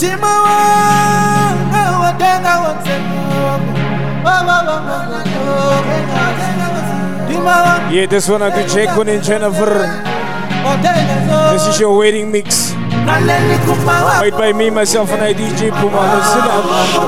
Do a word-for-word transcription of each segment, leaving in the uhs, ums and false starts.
Yeah, this one I do check on in Jennifer. This is your wedding mix. Made by me, myself, and I D J Puma. Listen up.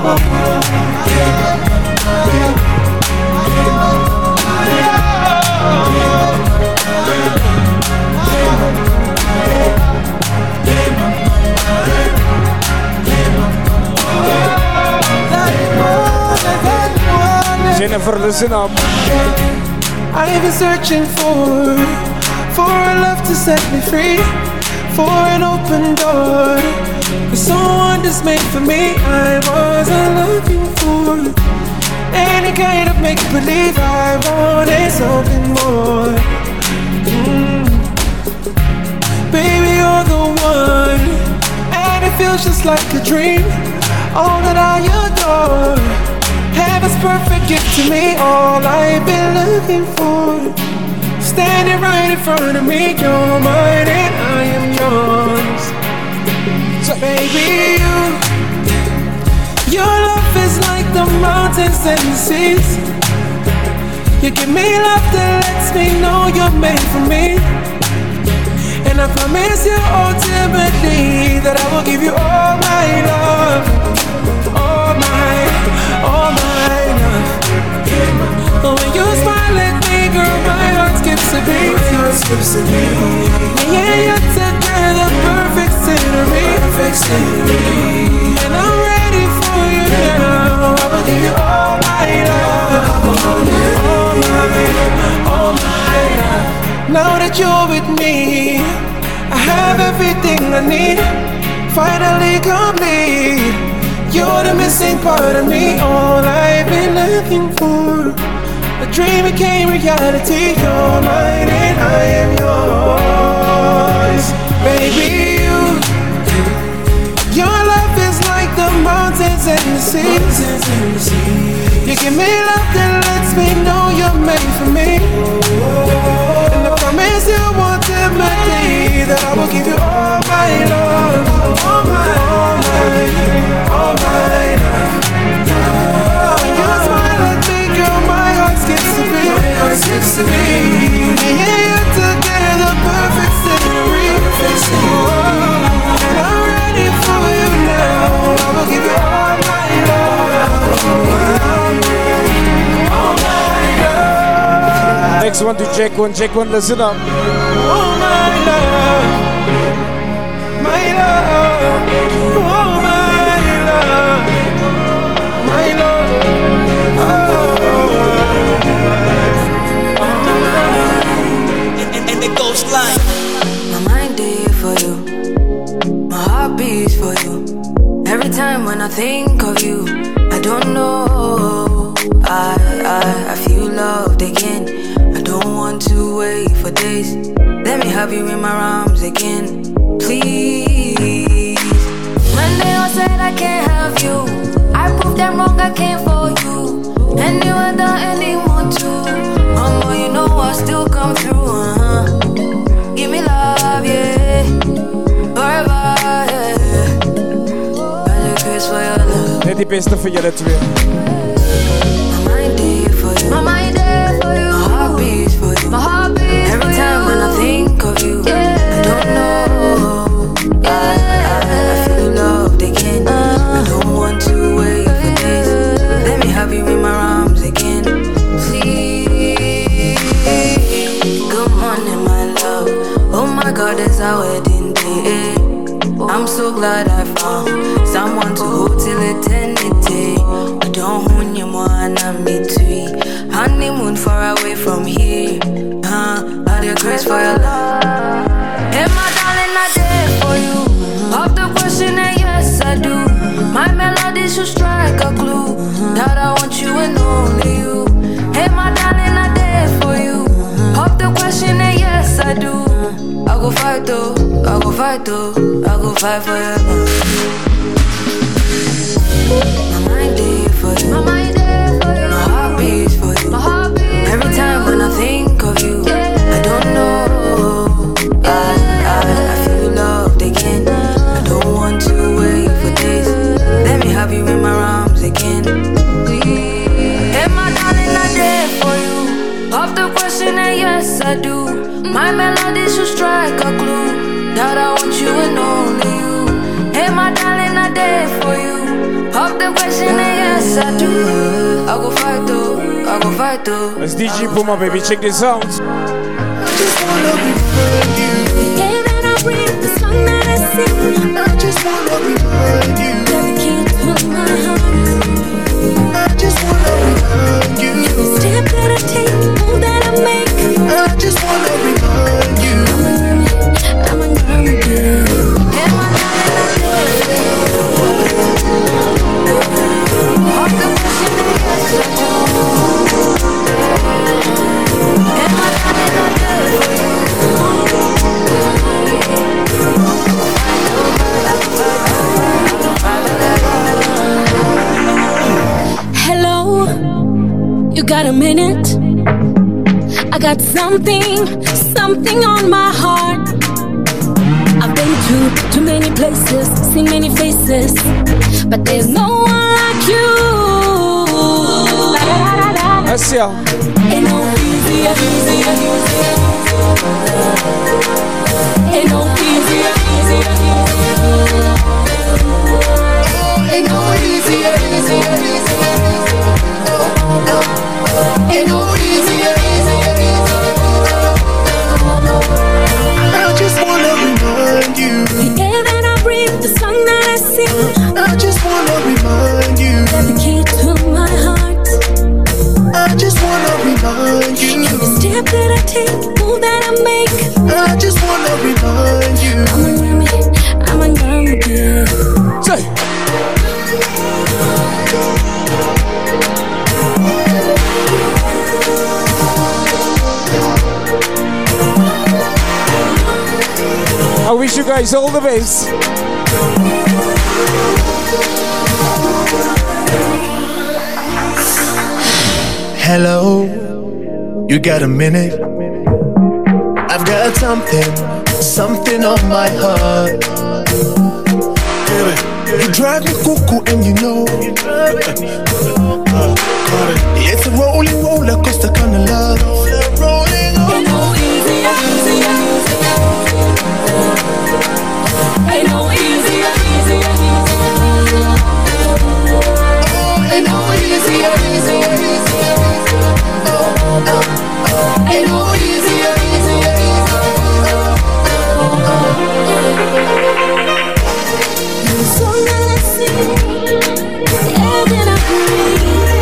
Jennifer, listen up. I've been searching for, for a love to set me free, for an open door, for someone that's made for me. I wasn't looking for any kind of make-believe. I wanted something more. Mm. Baby, you're the one, and it feels just like a dream. All that I adore, heaven's perfect gift to me. All I've been looking for, standing right in front of me. You're mine and I am yours. So baby, you, your love is like the mountains and the seas. You give me love that lets me know you're made for me. And I promise you ultimately that I will give you all my love, all my, all my love. When you smile at me, girl, my heart skips a beat. Yeah, you're together, perfect scenery. And I'm ready for you now. I will give you all my love, all my, all my love. Now that you're with me, I have everything I need. Finally complete. You're the missing part of me. All I've been looking for, a dream became reality. You're mine and I am yours. Baby, you, your love is like the mountains and the seas. You give me love that lets me know you're made for me. And I promise you ultimately that I will give you all my love, all my, all my, all my love. When you smile at me, girl, my heart skips a beat. Yeah, you're together, perfect scenery. And I'm ready for you now. I will give you all my love, all my love. Next one to check one, check one, listen up. Oh my love, my love, oh my love, my love, oh. And, and it goes like, my mind is for you, my heart beats for you. Every time when I think of you, I don't know, I, I, I feel loved again. I don't want to wait for days. Let me have you in my arms again, please. When they all said I can't have you, I proved them wrong, I came for you. And you were done anyone too. Mama, you know I still come through, uh-huh. Give me love, yeah. Forever, yeah. By the grace for your love. Net die beste voor jullie twee. My mind is for you, my mind is for you. My heart beats for you, my heart beats every time when I think of you, yeah. I don't know, yeah. I, I feel loved again. uh, I don't want to wait for days. Let me have you in my arms again, please. Good morning, my love. Oh my God, it's our wedding day. I'm so glad I found someone to hold till eternity. I don't want you more and I meet three. Honeymoon far away from here. Huh? All the grace for your love. Hey, my darling, I did for you. Pop the question and yes, I do. My melody should strike a clue that I want you and only you. Hey, my darling, I did for you. Pop the question and yes, I do. I go fight though, I go fight though, I go fight for your love. My mind is for you, my mind is for you. My heart beats for you, my heart beats. Every time when I think of you, I don't know, I, I, I feel loved again. I don't want to wait for days. Yes, I do. I go fight though. I go fight though. It's D J Puma, baby. Check this out. I just wanna remind you. The air that I breathe, the song that I sing. I just wanna remind you. You're the key to my heart. I just wanna remind you. Every step that I take, move that I make. I just wanna remind you. I'm a young girl. Hello, you got a minute? I got something, something on my heart. I've been to too many places, seen many faces, but there's no one like you. That's ya. Ain't no easier, easier, easier. Ain't no easier, easier, easier. Ain't no easier, easier, easier. Ain't no easier, easier, easier. I just wanna remind you. The air that I breathe, the song that I sing. I just wanna remind you. You're the key to my heart. I just wanna remind you. Every step that I take, move that I make. I just wanna remind you. I'm a woman, I'm a young girl. Say. I wish you guys all the best. Hello, you got a minute? I've got something, something on my heart. You drive me cuckoo and you know it's a rolling roller coaster kind of love. Rolling on. Ain't no easier, easier, easier. Ain't no easier, easier, easier. Ain't no easier, easier, easier. Ain't no easier, easier, easier. The song that I sing, the air that I breathe.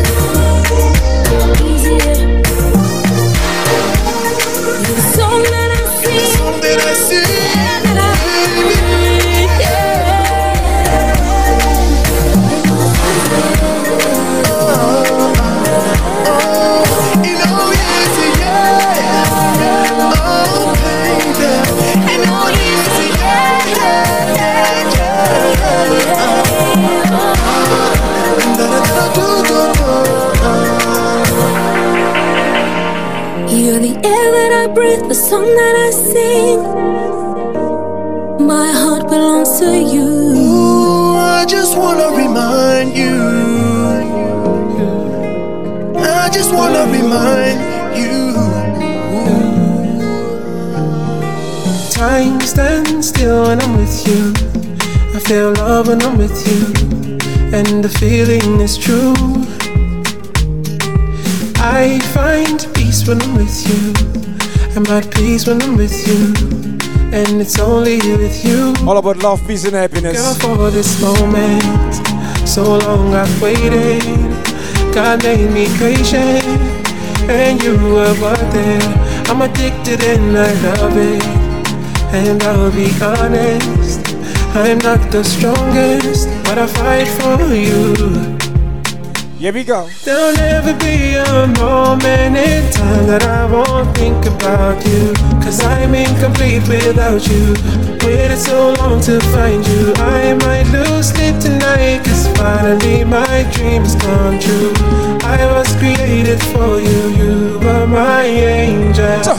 Easier. The song that I sing, Song that I sing. the air that I breathe. Yeah. Ain't no easy, yeah. Oh, baby. Ain't no easy, yeah, yeah, yeah, yeah. You're the air that I breathe, the song that I sing. My heart belongs to you. Ooh, I just wanna remind you. I just wanna remind you. Time stands still when I'm with you. I feel love when I'm with you, and the feeling is true. I find peace when I'm with you. I'm at peace when I'm with you, and it's only with you. All about love, peace, and happiness. Girl, for this moment, so long I've waited. God made me patient, and you were worth it. I'm addicted and I love it, and I'll be honest, I'm not the strongest, but I fight for you. Here we go. There'll never be a moment in time that I won't think about you, 'cause I'm incomplete without you. Waited so long to find you. I might lose sleep tonight, 'cause finally my dreams come true. I was created for you, you were my angel. So.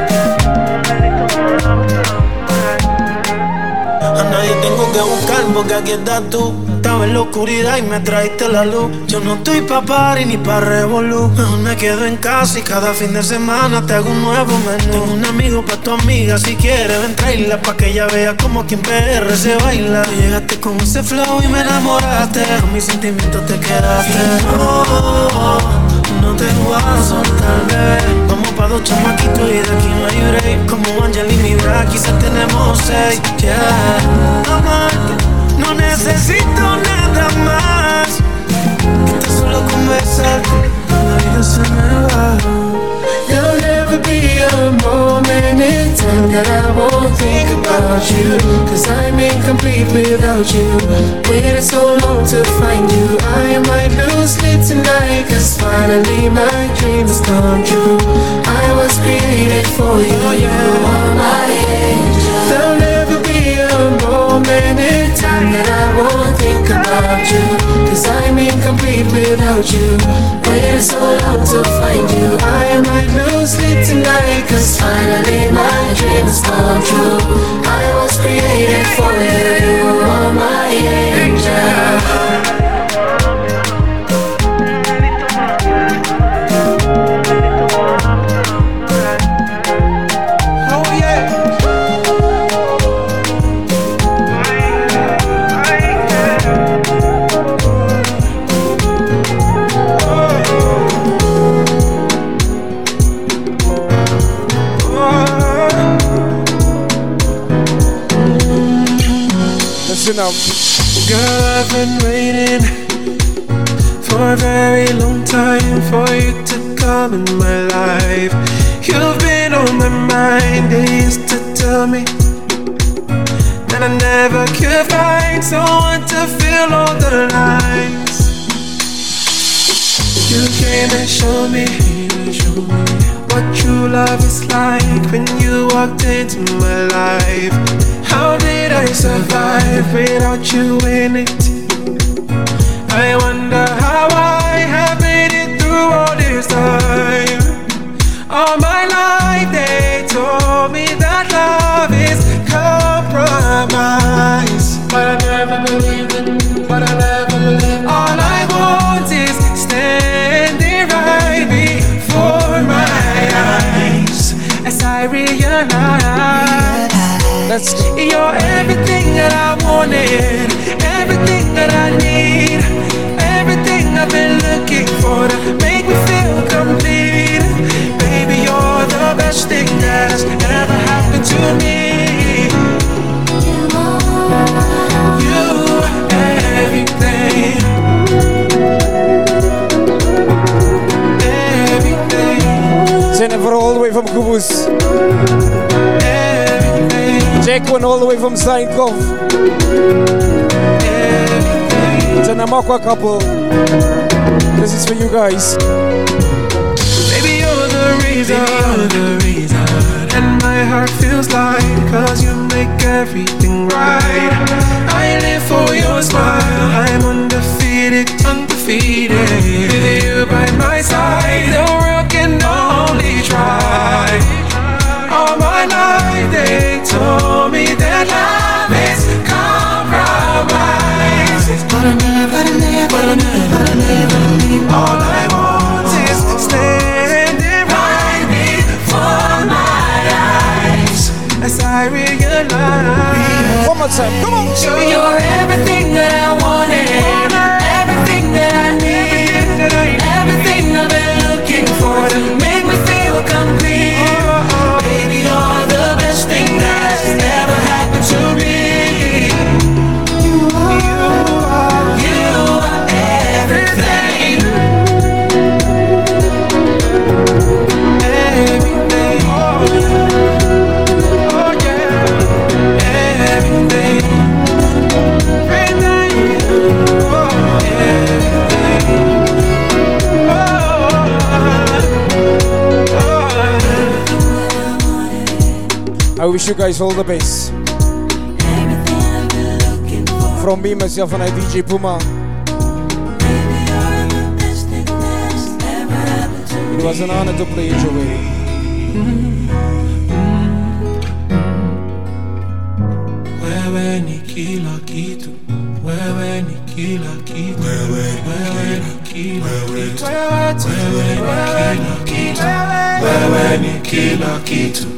Tengo que buscar porque aquí estás tú. Estaba en la oscuridad y me traíste la luz. Yo no estoy pa' party ni pa' revolú. Mejor me quedo en casa y cada fin de semana te hago un nuevo menú. Tengo un amigo pa' tu amiga, si quieres ven traerla, pa' que ella vea como aquí en P R se baila. Tú llegaste con ese flow y me enamoraste, con mis sentimientos te quedaste. No, no te voy a soltar, bebé. Vamos pa' dos chamaquitos y de aquí no hay break. Como Angelina y Drake, quizás tenemos seis. Yeah, amar, no necesito nada más. Quiero solo conversar, la vida se me va. There'll never be a moment in time that I won't think about you, 'cause I'm incomplete without you. Waited so long to find you, I might lose sleep tonight, 'cause finally my dreams come true. I was created for you, you are my angel. There'll never be a moment in time that I won't think about you, 'cause I'm incomplete without you. Waited so long to find you, I might lose sleep tonight, 'cause finally my dreams come true. I was created for you, you are my angel. Up. Girl, I've been waiting for a very long time for you to come in my life. You've been on my mind, they used to tell me that I never could find someone to fill all the lines. You came and showed me what true love is like when you walked into my life. How did I survive without you in it? I wonder how I have made it through all this time. All my life they told me that love is compromise, but I never believed it, but I never believed it. All I want is standing right before my eyes as I realize Let's you're everything that I wanted, everything that I need, everything I've been looking for to make me feel complete. Baby, you're the best thing that has ever happened to me. You, everything, everything. Jennifer all the way from Kubus. Jack one all the way from Steinkov. It's an Amakwa couple. This is for you guys. Baby, you're the reason, you're the reason. And my heart feels light, 'cause you make everything right. I live for your smile, I'm undefeated, undefeated. With you by my side, the world can only try. All my life they told me that love is compromise, but I never, but I never, but I never, but I never leave. All I want is standing right before my eyes as I realize. One more time, come on. You're everything that I wanted, everything that I need, everything I've been looking for to make me feel complete. Baby, you're the best thing that's ever happened to me. You are, you are everything, everything. Oh yeah, everything, everything. Oh, everything. I wish you guys all the best. From me, myself, and I, D J Puma. It was an honor to play at your wedding. Wewe ni kila kitu, wewe ni kila kitu, wewe ni kila kitu, wewe ni kila kitu, wewe ni kila kitu.